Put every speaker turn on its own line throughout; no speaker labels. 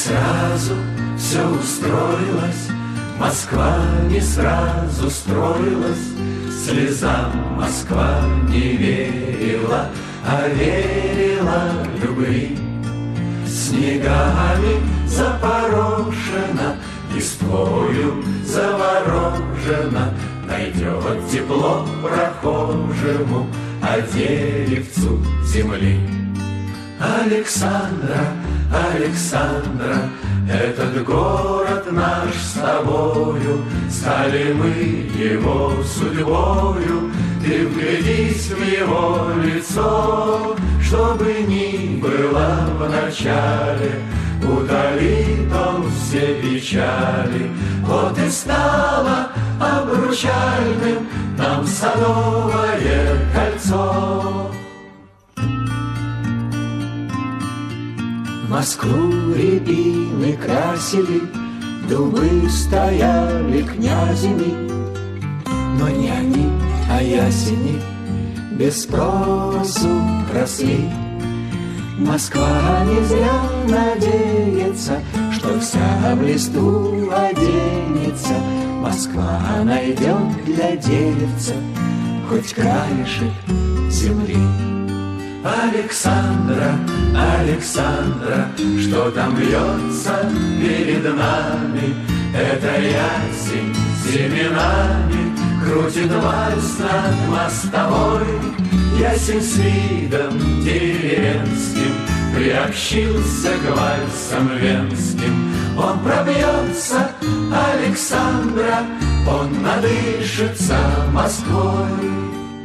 сразу все устроилось, Москва не сразу строилась, слезам Москва не верила, а верила любви. Снегами запорошена, листвою заворожена, найдет тепло прохожему, а деревцу земли. Александра, Александра, этот город наш с тобою, стали мы его судьбою. Ты вглядись в его лицо, чтобы ни было в начале, утолит он все печали. Вот и стало обручальным нам Садовое кольцо. Москву рябины красили, дубы стояли князями, но не они, а ясени без спросу росли. Москва не зря надеется, что вся в листву оденется. Москва найдет для деревца хоть краешек земли. Александра, Александра, что там льется перед нами? Это ясень семенами крутит вальс над мостовой. Ясень с видом деревенским приобщился к вальсам венским. Он пробьется, Александра, он надышится Москвой.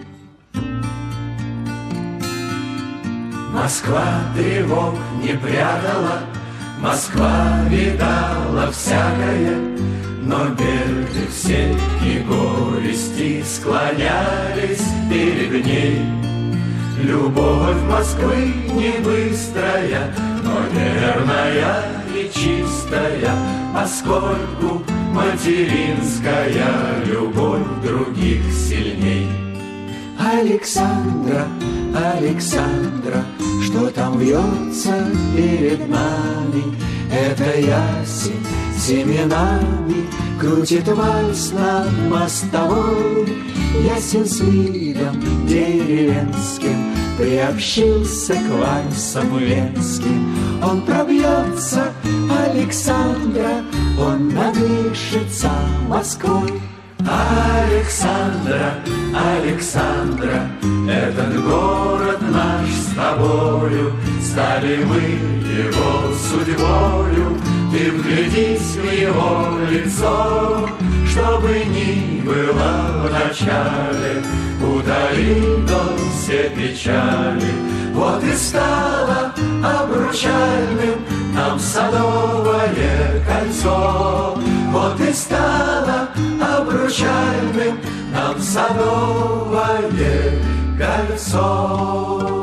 Москва тревог не прятала, Москва видала всякое, но беды все и горести склонялись перед ней. Любовь Москвы не быстрая, но верная и чистая, поскольку материнская любовь других сильней. Александра, Александра, что там вьется перед нами? Это ясень семенами крутит вальс над мостовой. Ясень с видом деревенским приобщился к вальсам венским. Он пробьется, Александра, он надышится Москвой. Александра, Александра, этот город наш с тобою, стали мы его судьбою. Ты вглядись в его лицо, чтобы ни было в начале, утолит он все печали. Вот и стало обручальным нам Садовое кольцо. Вот и стало обручальным нам Садовое кольцо.